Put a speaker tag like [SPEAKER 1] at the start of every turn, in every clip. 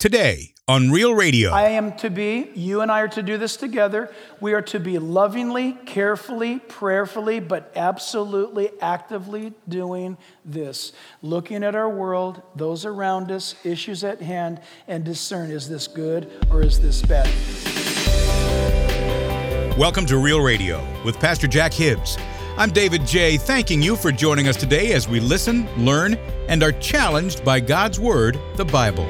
[SPEAKER 1] Today on Real Radio.
[SPEAKER 2] You and I are to do this together. We are to be lovingly, carefully, prayerfully, but absolutely actively doing this. Looking at our world, those around us, issues at hand, and discern, is this good or is this bad?
[SPEAKER 1] Welcome to Real Radio with Pastor Jack Hibbs. I'm David J., thanking you for joining us today as we listen, learn, and are challenged by God's Word, the Bible.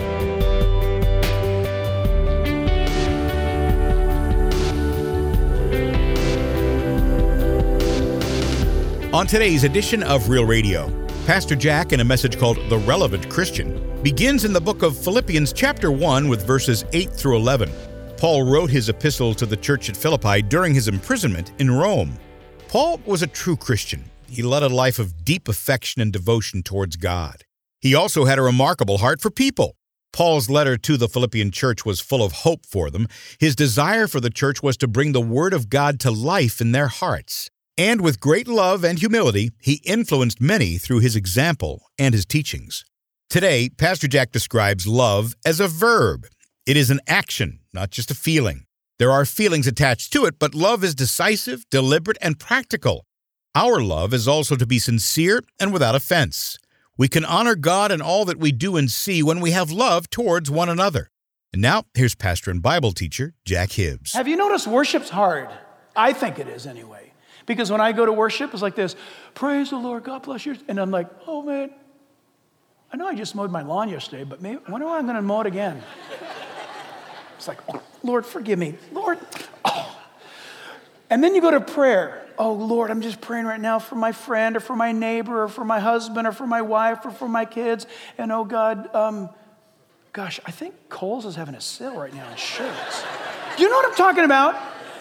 [SPEAKER 1] On today's edition of Real Radio, Pastor Jack, in a message called The Relevant Christian, begins in the book of Philippians chapter 1 with verses 8 through 11. Paul wrote his epistle to the church at Philippi during his imprisonment in Rome. Paul was a true Christian. He led a life of deep affection and devotion towards God. He also had a remarkable heart for people. Paul's letter to the Philippian church was full of hope for them. His desire for the church was to bring the Word of God to life in their hearts. And with great love and humility, he influenced many through his example and his teachings. Today, Pastor Jack describes love as a verb. It is an action, not just a feeling. There are feelings attached to it, but love is decisive, deliberate, and practical. Our love is also to be sincere and without offense. We can honor God in all that we do and see when we have love towards one another. And now, here's pastor and Bible teacher, Jack Hibbs.
[SPEAKER 2] Have you noticed worship's hard? I think it is anyway. Because when I go to worship, it's like this, praise the Lord, God bless you. And I'm like, oh man, I know I just mowed my lawn yesterday, but maybe, when am I going to mow it again? It's like, oh, Lord, forgive me. Lord, oh. And then you go to prayer. Oh, Lord, I'm just praying right now for my friend or for my neighbor or for my husband or for my wife or for my kids. And oh, God, gosh, I think Kohl's is having a sale right now in shirts. Do you know what I'm talking about?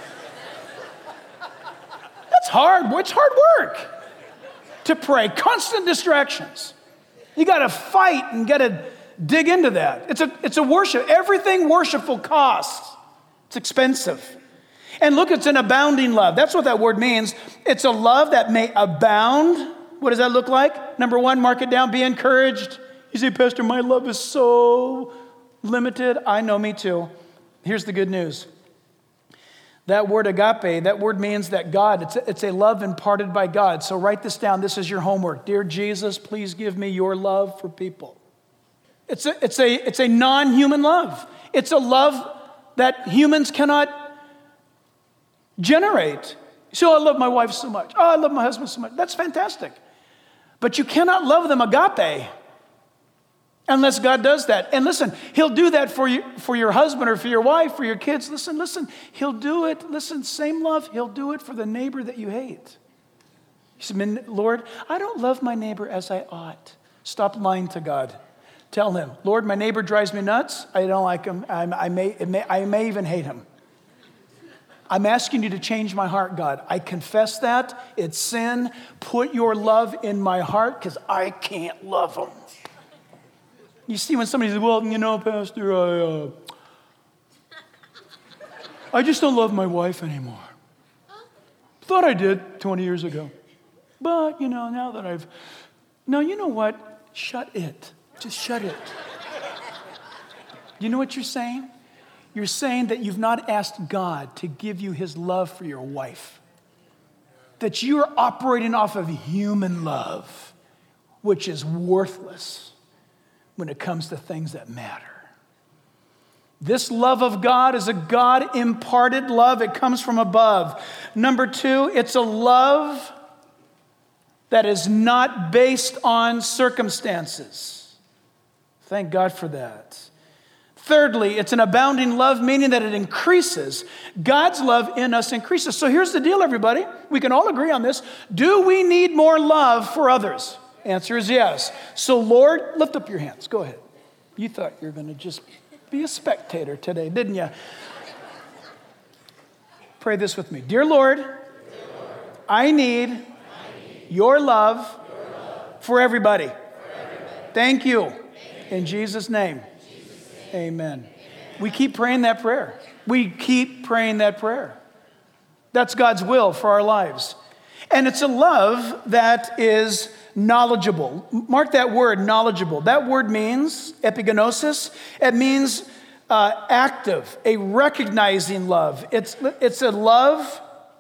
[SPEAKER 2] That's hard. It's hard work to pray. Constant distractions. You got to fight and got to dig into that. It's a worship. Everything worshipful costs. It's expensive. And look, it's an abounding love. That's what that word means. It's a love that may abound. What does that look like? Number one, mark it down. Be encouraged. You say, Pastor, my love is so limited. I know, me too. Here's the good news. That word agape, that word means that God, it's a love imparted by God. So write this down. This is your homework. Dear Jesus, please give me your love for people. It's a non-human love. It's a love that humans cannot generate. So I love my wife so much. Oh, I love my husband so much. That's fantastic. But you cannot love them agape unless God does that. And listen, he'll do that for your husband or for your wife, for your kids. Listen, he'll do it. Listen, same love, he'll do it for the neighbor that you hate. You say, Lord, I don't love my neighbor as I ought. Stop lying to God. Tell him, Lord, my neighbor drives me nuts. I don't like him. I may even hate him. I'm asking you to change my heart, God. I confess that. It's sin. Put your love in my heart because I can't love him. You see when somebody says, well, you know, Pastor, I just don't love my wife anymore. Thought I did 20 years ago. But, you know, now that no, you know what? Shut it. Just shut it. You know what you're saying? You're saying that you've not asked God to give you his love for your wife. That you're operating off of human love, which is worthless when it comes to things that matter. This love of God is a God-imparted love. It comes from above. Number two, it's a love that is not based on circumstances. Thank God for that. Thirdly, it's an abounding love, meaning that it increases. God's love in us increases. So here's the deal, everybody. We can all agree on this. Do we need more love for others? Answer is yes. So Lord, lift up your hands. Go ahead. You thought you were going to just be a spectator today, didn't you? Pray this with me. Dear Lord, I need your love for everybody. Thank you. In Jesus' name. Amen. We keep praying that prayer. We keep praying that prayer. That's God's will for our lives. And it's a love that is knowledgeable. Mark that word, knowledgeable. That word means, epigenosis, it means active, a recognizing love. It's a love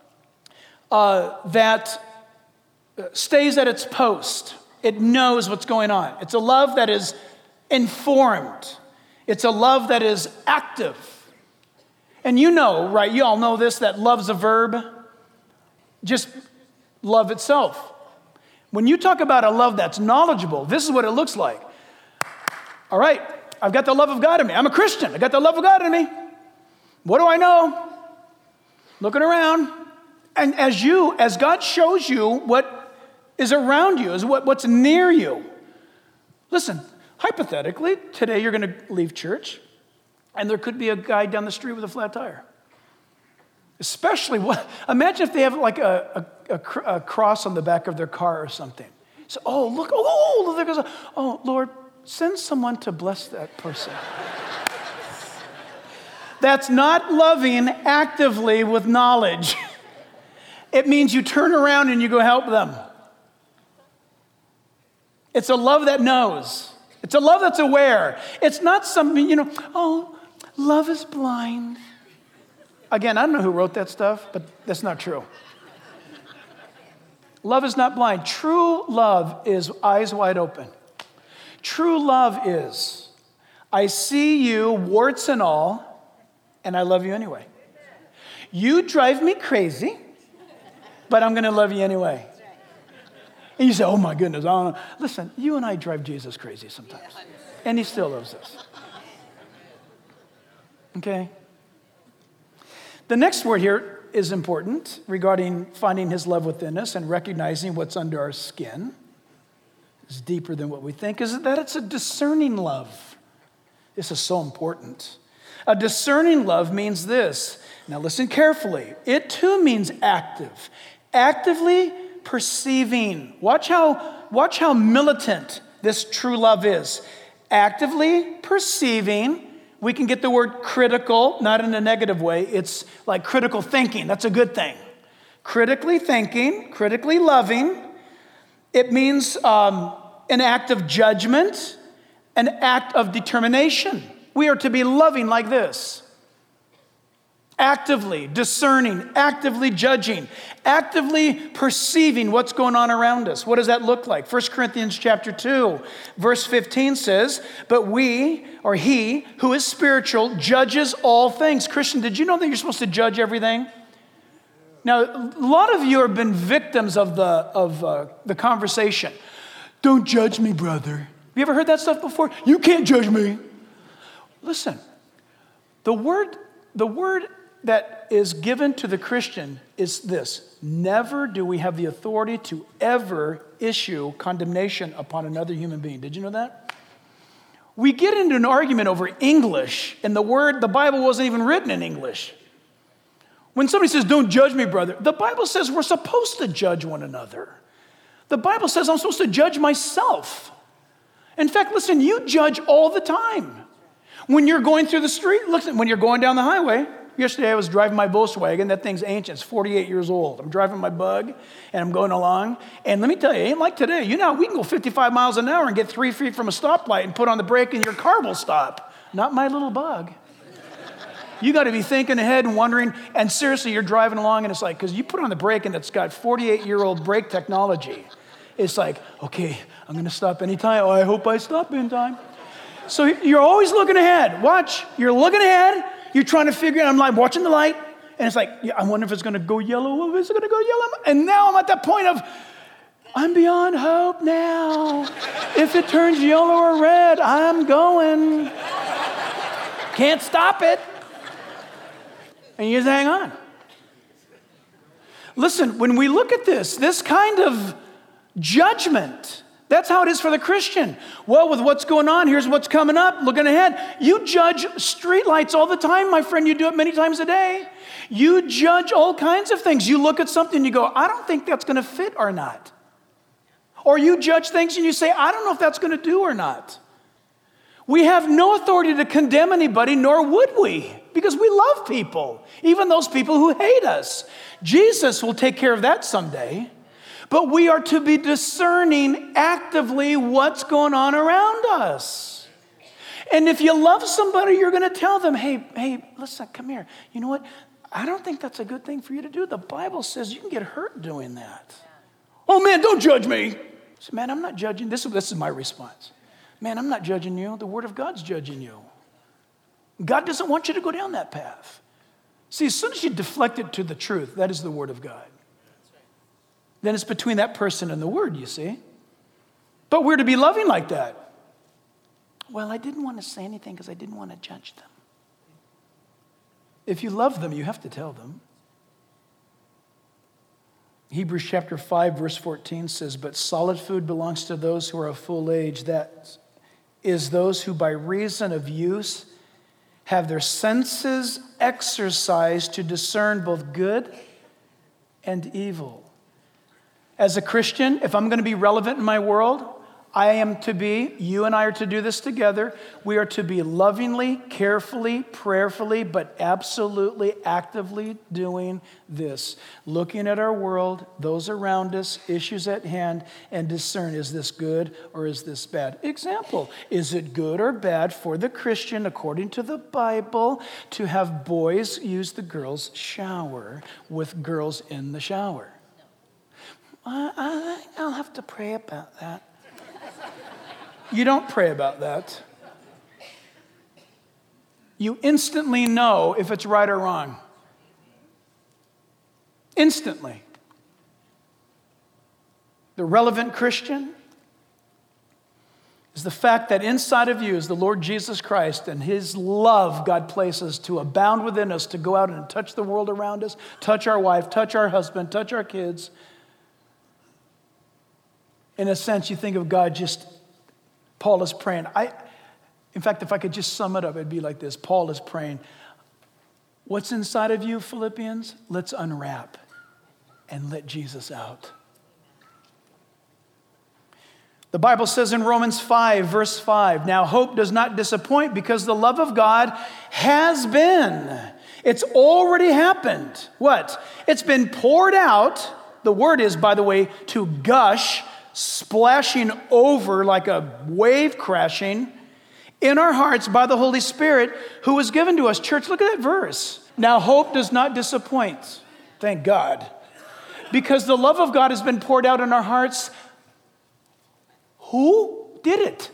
[SPEAKER 2] that stays at its post. It knows what's going on. It's a love that is informed. It's a love that is active. And you know, right, you all know this, that love's a verb. Just love itself. When you talk about a love that's knowledgeable, this is what it looks like. All right, I've got the love of God in me. I'm a Christian. I got the love of God in me. What do I know? Looking around. And as God shows you what is around you, is what's near you. Listen, hypothetically, today you're going to leave church, and there could be a guy down the street with a flat tire. Especially, imagine if they have like a cross on the back of their car or something. So, there goes, Lord, send someone to bless that person. That's not loving actively with knowledge. It means you turn around and you go help them. It's a love that knows. It's a love that's aware. It's not something, love is blind. Again, I don't know who wrote that stuff, but that's not true. Love is not blind. True love is eyes wide open. True love is, I see you, warts and all, and I love you anyway. You drive me crazy, but I'm going to love you anyway. And you say, oh my goodness, I don't know. Listen, you and I drive Jesus crazy sometimes, and he still loves us. Okay? The next word here is important regarding finding his love within us and recognizing what's under our skin. It's deeper than what we think, is that it's a discerning love. This is so important. A discerning love means this. Now listen carefully. It too means active. Actively perceiving. Watch how militant this true love is. Actively perceiving. We can get the word critical, not in a negative way. It's like critical thinking. That's a good thing. Critically thinking, critically loving. It means an act of judgment, an act of determination. We are to be loving like this. Actively discerning, actively judging, actively perceiving what's going on around us. What does that look like? 1 Corinthians chapter 2, verse 15 says, but we, or he, who is spiritual, judges all things. Christian, did you know that you're supposed to judge everything? Now, a lot of you have been victims of the conversation. Don't judge me, brother. Have you ever heard that stuff before? You can't judge me. Listen, the word that is given to the Christian is this. Never do we have the authority to ever issue condemnation upon another human being. Did you know that? We get into an argument over English, and the Bible wasn't even written in English. When somebody says, don't judge me, brother, the Bible says we're supposed to judge one another. The Bible says I'm supposed to judge myself. In fact, listen, you judge all the time. When you're going through the street, listen, when you're going down the highway. Yesterday I was driving my Volkswagen. That thing's ancient. It's 48 years old. I'm driving my Bug, and I'm going along. And let me tell you, it ain't like today. You know, we can go 55 miles an hour and get 3 feet from a stoplight and put on the brake, and your car will stop. Not my little Bug. You got to be thinking ahead and wondering. And seriously, you're driving along, and it's like, because you put on the brake, and it's got 48-year-old brake technology. It's like, okay, I'm going to stop anytime. Oh, I hope I stop in time. So you're always looking ahead. Watch. You're looking ahead. You're trying to figure out. I'm like watching the light. And it's like, yeah, I wonder if it's going to go yellow. Is it going to go yellow? And now I'm at that point of, I'm beyond hope now. If it turns yellow or red, I'm going. Can't stop it. And you just hang on. Listen, when we look at this kind of judgment, that's how it is for the Christian. Well, with what's going on, here's what's coming up, looking ahead. You judge streetlights all the time, my friend. You do it many times a day. You judge all kinds of things. You look at something and you go, I don't think that's going to fit or not. Or you judge things and you say, I don't know if that's going to do or not. We have no authority to condemn anybody, nor would we, because we love people, even those people who hate us. Jesus will take care of that someday. but we are to be discerning actively what's going on around us. And if you love somebody, you're going to tell them, hey, listen, come here. You know what? I don't think that's a good thing for you to do. The Bible says you can get hurt doing that. Oh, man, don't judge me. I said, man, I'm not judging. This is my response. Man, I'm not judging you. The Word of God's judging you. God doesn't want you to go down that path. See, as soon as you deflect it to the truth, that is the Word of God. Then it's between that person and the Word, you see. But we're to be loving like that. Well, I didn't want to say anything because I didn't want to judge them. If you love them, you have to tell them. Hebrews chapter 5, verse 14 says, but solid food belongs to those who are of full age. That is those who by reason of use have their senses exercised to discern both good and evil. As a Christian, if I'm going to be relevant in my world, you and I are to do this together. We are to be lovingly, carefully, prayerfully, but absolutely actively doing this. Looking at our world, those around us, issues at hand, and discern, is this good or is this bad? Example, is it good or bad for the Christian, according to the Bible, to have boys use the girls' shower with girls in the shower? I'll have to pray about that. You don't pray about that. You instantly know if it's right or wrong. Instantly. The relevant Christian is the fact that inside of you is the Lord Jesus Christ, and His love God places to abound within us, to go out and touch the world around us, touch our wife, touch our husband, touch our kids. In a sense, you think of God just, Paul is praying. In fact, if I could just sum it up, it'd be like this. Paul is praying, what's inside of you, Philippians? Let's unwrap and let Jesus out. The Bible says in Romans 5, verse 5, now hope does not disappoint because the love of God has been. It's already happened. What? It's been poured out. The word is, by the way, to gush, splashing over like a wave crashing in our hearts by the Holy Spirit who was given to us. Church, look at that verse. Now hope does not disappoint. Thank God. Because the love of God has been poured out in our hearts. Who did it?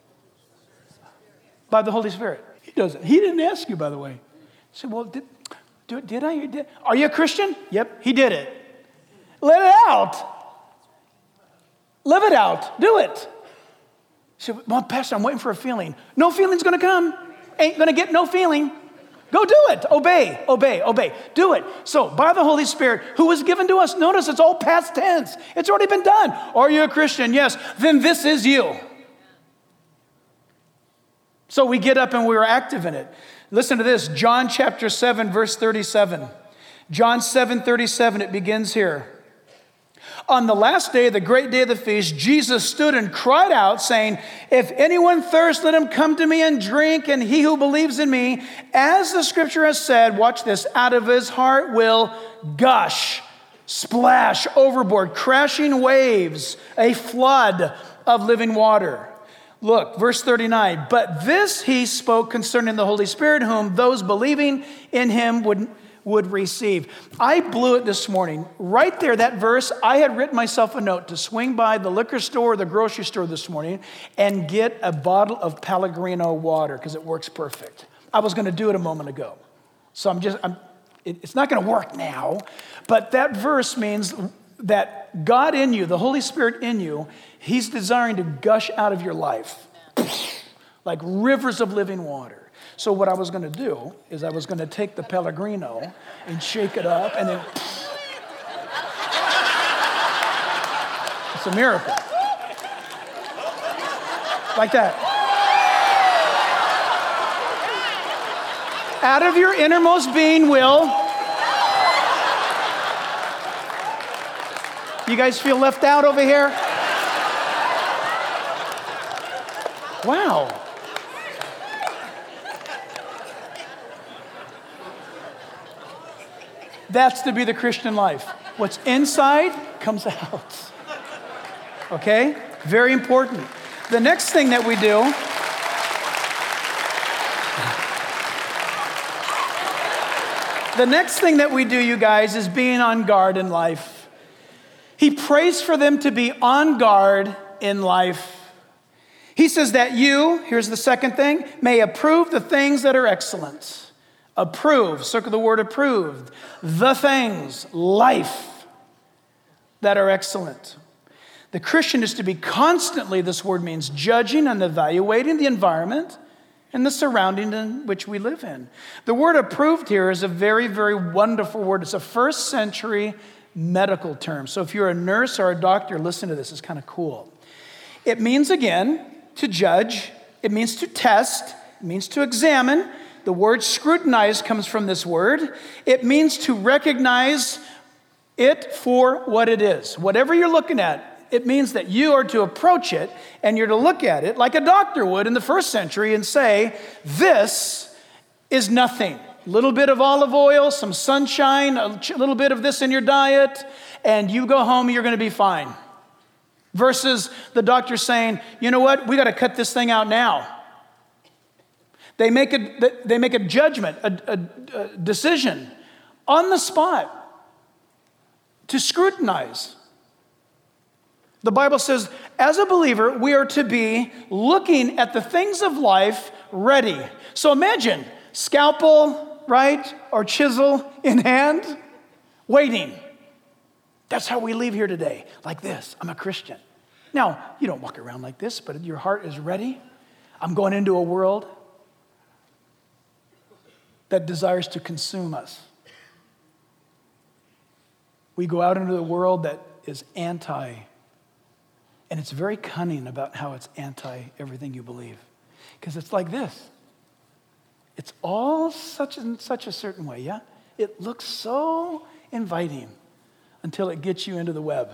[SPEAKER 2] By the Holy Spirit. He does it. He didn't ask you, by the way. He said, well, did I? Are you a Christian? Yep, he did it. Let it out. Live it out. Do it. He said, well, Pastor, I'm waiting for a feeling. No feeling's going to come. Ain't going to get no feeling. Go do it. Obey, obey, obey. Do it. So, by the Holy Spirit, who was given to us, notice it's all past tense. It's already been done. Are you a Christian? Yes. Then this is you. So we get up and we're active in it. Listen to this. John chapter 7, verse 37. John 7:37, it begins here. On the last day, the great day of the feast, Jesus stood and cried out, saying, if anyone thirsts, let him come to me and drink, and he who believes in me, as the scripture has said, watch this, out of his heart will gush, splash overboard, crashing waves, a flood of living water. Look, verse 39, but this he spoke concerning the Holy Spirit, whom those believing in him would receive. I blew it this morning. Right there, that verse, I had written myself a note to swing by the liquor store or the grocery store this morning and get a bottle of Pellegrino water because it works perfect. I was going to do it a moment ago. So it's not going to work now, but that verse means that God in you, the Holy Spirit in you, He's desiring to gush out of your life like rivers of living water. So what I was going to do is I was going to take the Pellegrino and shake it up and then it's a miracle. Like that. Out of your innermost being will. You guys feel left out over here? Wow. That's to be the Christian life. What's inside comes out. Okay? Very important. The next thing that we do, you guys, is being on guard in life. He prays for them to be on guard in life. He says that you, here's the second thing, may approve the things that are excellent. Approve, circle the word approved. The things, life, that are excellent. The Christian is to be constantly, this word means judging and evaluating the environment and the surrounding in which we live in. The word approved here is a very, very wonderful word. It's a first century medical term. So if you're a nurse or a doctor, listen to this. It's kind of cool. It means, again, to judge. It means to test. It means to examine. The word scrutinize comes from this word. It means to recognize it for what it is. Whatever you're looking at, it means that you are to approach it and you're to look at it like a doctor would in the first century and say, this is nothing. A little bit of olive oil, some sunshine, a little bit of this in your diet, and you go home, you're going to be fine. Versus the doctor saying, you know what, we got to cut this thing out now. They make a judgment, a decision on the spot to scrutinize. The Bible says, as a believer, we are to be looking at the things of life ready. So imagine, scalpel, right, or chisel in hand, waiting. That's how we leave here today, like this. I'm a Christian. Now, you don't walk around like this, but your heart is ready. I'm going into a world that desires to consume us. We go out into the world that is anti, and it's very cunning about how it's anti everything you believe. Because it's like this. It's all such and such a certain way, yeah? It looks so inviting until it gets you into the web.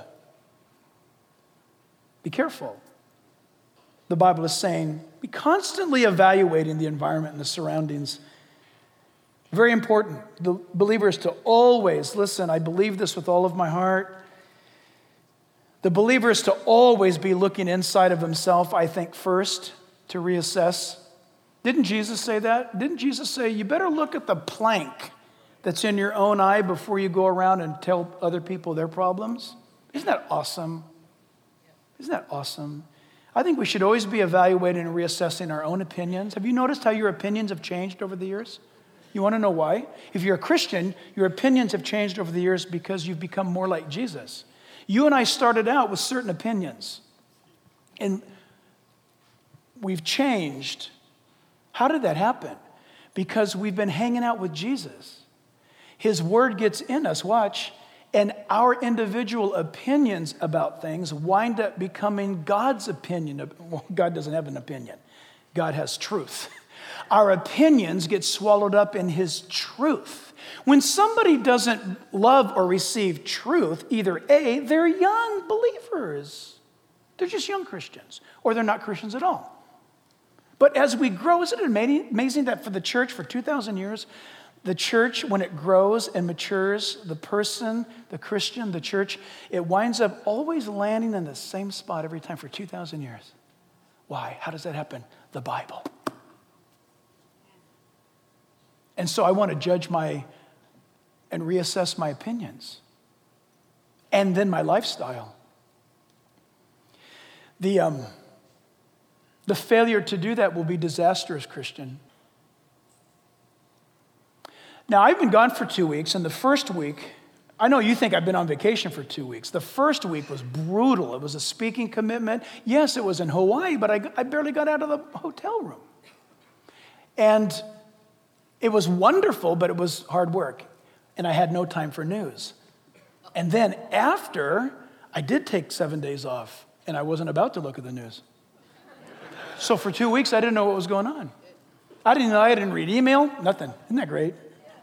[SPEAKER 2] Be careful. The Bible is saying, be constantly evaluating the environment and the surroundings. Very important. The believer is to always, listen, I believe this with all of my heart. The believer is to always be looking inside of himself, I think, first to reassess. Didn't Jesus say that? Didn't Jesus say, you better look at the plank that's in your own eye before you go around and tell other people their problems? Isn't that awesome? Isn't that awesome? I think we should always be evaluating and reassessing our own opinions. Have you noticed how your opinions have changed over the years? You want to know why? If you're a Christian, your opinions have changed over the years because you've become more like Jesus. You and I started out with certain opinions, and we've changed. How did that happen? Because we've been hanging out with Jesus. His word gets in us, watch, and our individual opinions about things wind up becoming God's opinion. Well, God doesn't have an opinion. God has truth. Our opinions get swallowed up in his truth. When somebody doesn't love or receive truth, either A, they're young believers. They're just young Christians, or they're not Christians at all. But as we grow, isn't it amazing that for the church for 2,000 years, the church, when it grows and matures, the person, the Christian, the church, it winds up always landing in the same spot every time for 2,000 years. Why? How does that happen? The Bible. And so I want to judge and reassess my opinions. And then my lifestyle. The failure to do that will be disastrous, Christian. Now, I've been gone for 2 weeks, and the first week, I know you think I've been on vacation for 2 weeks. The first week was brutal. It was a speaking commitment. Yes, it was in Hawaii, but I barely got out of the hotel room. And it was wonderful, but it was hard work, and I had no time for news. And then after, I did take 7 days off, and I wasn't about to look at the news. So for 2 weeks, I didn't know what was going on. I didn't read email, nothing. Isn't that great?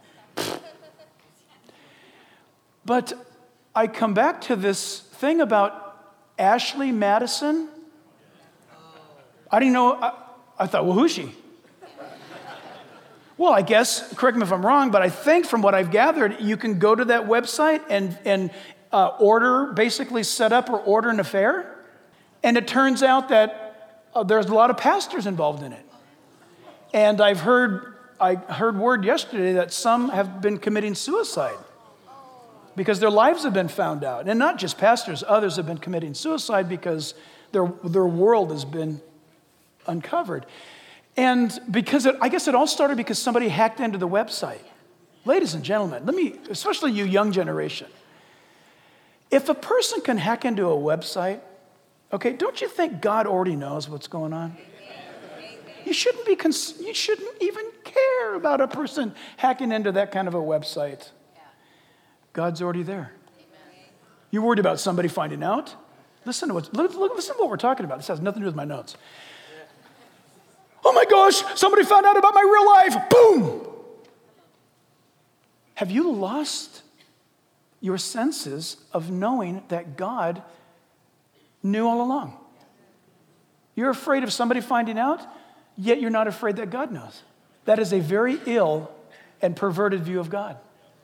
[SPEAKER 2] But I come back to this thing about Ashley Madison. I didn't know, I thought, well, who's she? Well, I guess, correct me if I'm wrong, but I think from what I've gathered, you can go to that website and order, basically set up or order an affair. And it turns out that there's a lot of pastors involved in it. And I heard word yesterday that some have been committing suicide because their lives have been found out. And not just pastors, others have been committing suicide because their world has been uncovered. And because I guess it all started because somebody hacked into the website. Ladies and gentlemen, especially you young generation, if a person can hack into a website, okay, don't you think God already knows what's going on? You shouldn't even care about a person hacking into that kind of a website. God's already there. You're worried about somebody finding out? Listen to what we're talking about. This has nothing to do with my notes. Oh my gosh, somebody found out about my real life. Boom! Have you lost your senses of knowing that God knew all along? You're afraid of somebody finding out, yet you're not afraid that God knows. That is a very ill and perverted view of God.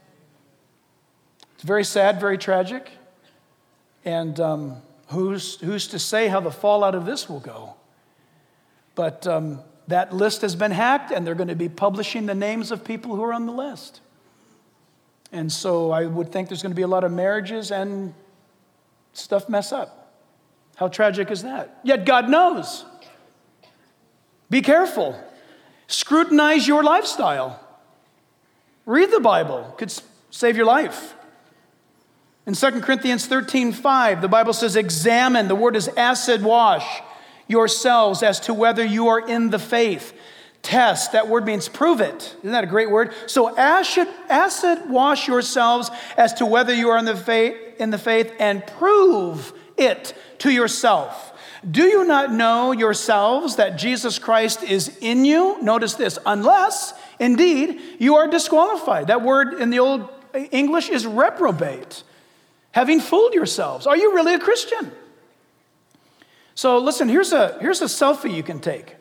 [SPEAKER 2] It's very sad, very tragic. And who's to say how the fallout of this will go? But that list has been hacked, and they're going to be publishing the names of people who are on the list. And so I would think there's going to be a lot of marriages and stuff mess up. How tragic is that? Yet God knows. Be careful. Scrutinize your lifestyle. Read the Bible. Could save your life. In 2 Corinthians 13:5, the Bible says, examine, the word is acid wash, yourselves as to whether you are in the faith. Test, that word means prove it. Isn't that a great word? So acid wash yourselves as to whether you are in the faith and prove it to yourself. Do you not know yourselves that Jesus Christ is in you? Notice this, unless indeed you are disqualified. That word in the Old English is reprobate. Having fooled yourselves. Are you really a Christian? So listen, here's a selfie you can take.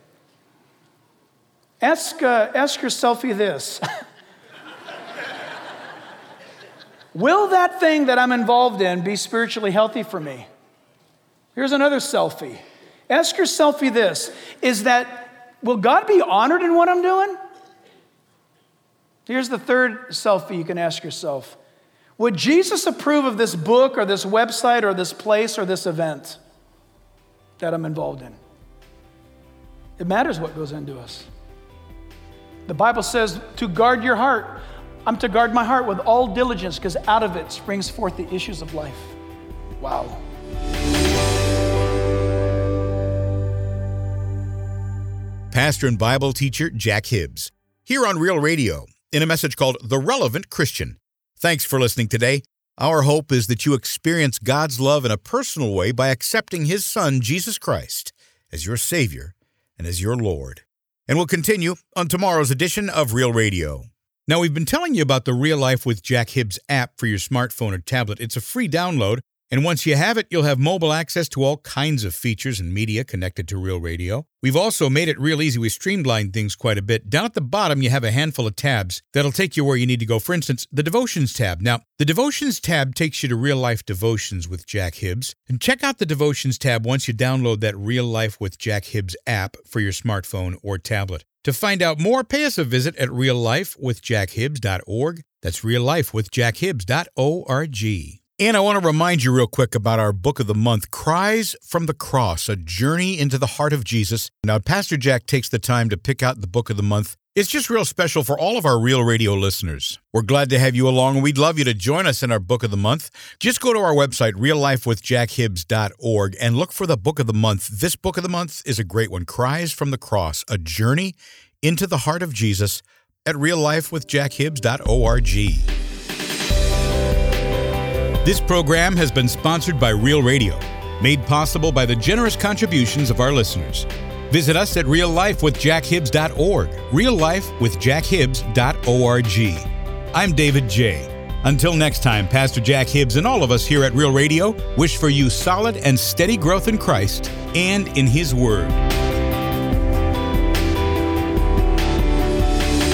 [SPEAKER 2] Ask your selfie this. Will that thing that I'm involved in be spiritually healthy for me? Here's another selfie. Ask your selfie this. Will God be honored in what I'm doing? Here's the third selfie you can ask yourself. Would Jesus approve of this book or this website or this place or this event that I'm involved in? It matters what goes into us. The Bible says to guard your heart. I'm to guard my heart with all diligence because out of it springs forth the issues of life. Wow.
[SPEAKER 1] Pastor and Bible teacher Jack Hibbs, here on Real Radio, in a message called The Relevant Christian. Thanks for listening today. Our hope is that you experience God's love in a personal way by accepting His Son, Jesus Christ, as your Savior and as your Lord. And we'll continue on tomorrow's edition of Real Radio. Now, we've been telling you about the Real Life with Jack Hibbs app for your smartphone or tablet. It's a free download, and once you have it, you'll have mobile access to all kinds of features and media connected to Real Radio. We've also made it real easy. We streamlined things quite a bit. Down at the bottom, you have a handful of tabs that'll take you where you need to go. For instance, the Devotions tab. Now, the Devotions tab takes you to Real Life Devotions with Jack Hibbs. And check out the Devotions tab once you download that Real Life with Jack Hibbs app for your smartphone or tablet. To find out more, pay us a visit at reallifewithjackhibbs.org. That's reallifewithjackhibbs.org. And I want to remind you real quick about our book of the month, Cries from the Cross, A Journey into the Heart of Jesus. Now, Pastor Jack takes the time to pick out the book of the month. It's just real special for all of our Real Radio listeners. We're glad to have you along, and we'd love you to join us in our book of the month. Just go to our website, reallifewithjackhibbs.org, and look for the book of the month. This book of the month is a great one, Cries from the Cross, A Journey into the Heart of Jesus, at reallifewithjackhibbs.org. This program has been sponsored by Real Radio, made possible by the generous contributions of our listeners. Visit us at reallifewithjackhibbs.org, reallifewithjackhibbs.org. I'm David J. Until next time, Pastor Jack Hibbs and all of us here at Real Radio wish for you solid and steady growth in Christ and in His Word.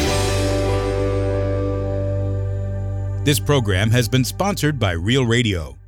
[SPEAKER 1] This program has been sponsored by Real Radio.